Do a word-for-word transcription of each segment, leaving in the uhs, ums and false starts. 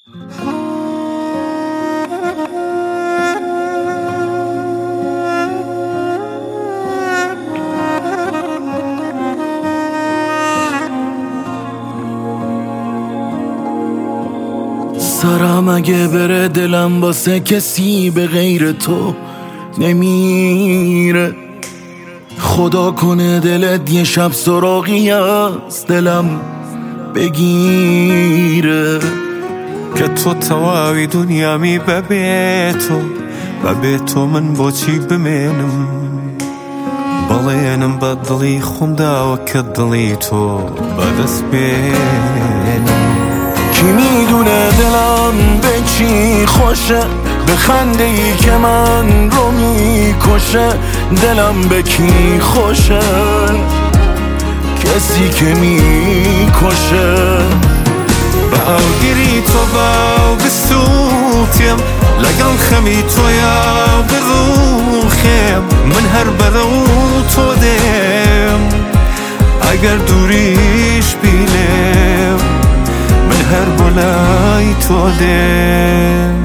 سرم اگه بره دلم واسه کسی به غیر تو نمیره. خدا کنه دلت یه شب سراغی از دلم بگیره که تو تواوی دنیامی ببی تو ببی تو من بۆ چی بمێنم بەڵێنم بە دڵی خۆمداوە کە دڵی تۆ بەدەست بێنم. کی میدونه دلم به چی خوشه، به خنده ای که من رو میکشه. دلم به کی خوشه، کسی که میکشه. باوگیری تو باو بسوتیم لەگەڵ خەمی تۆیا بڕوخێم من هەر بەرەو تۆ دێم ئەگەر دووریش بینێم من هەر بۆ لای تۆ دێم.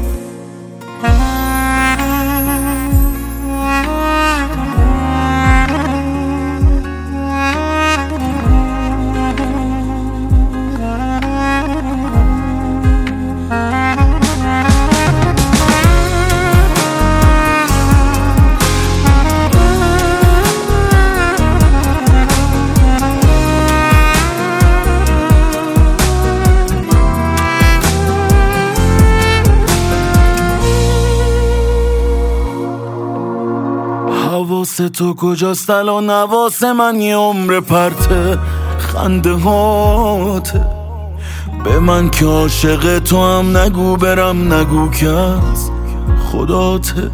حواس تو کجاست الان؟ حواس من یه عمر پرته خنده هاته. به من که عاشق تو هم نگو برم نگو که از خداته.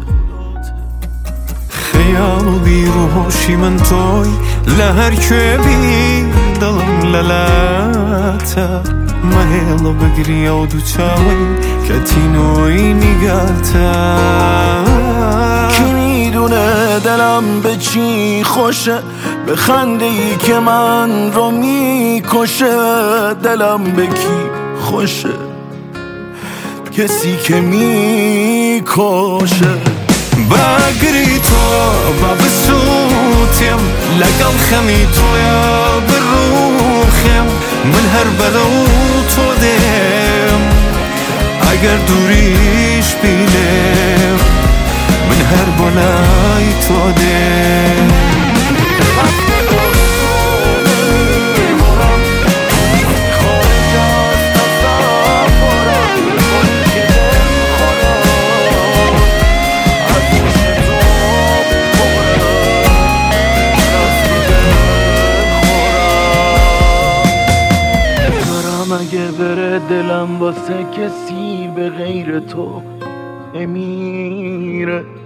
خیال و بیروحشی من توی لهر کوێبی دڵم لەلاتە مەهێڵە بگریە و دوو چاوەی کە تینۆی نیگاتە. دلم به چی خوشه، به خنده ای که من رو میکشه. دلم به کی خوشه، کسی که میکشه. باگری تو با بسوتیم لەگەڵ خەمی تۆیا بڕوخێم من هەر بەرەو تۆ دێم ئەگەر دووریش بینێم من هەر بۆ لای تۆ دێم. اگه بره دلم واسه کسی به غیر تو نمیره.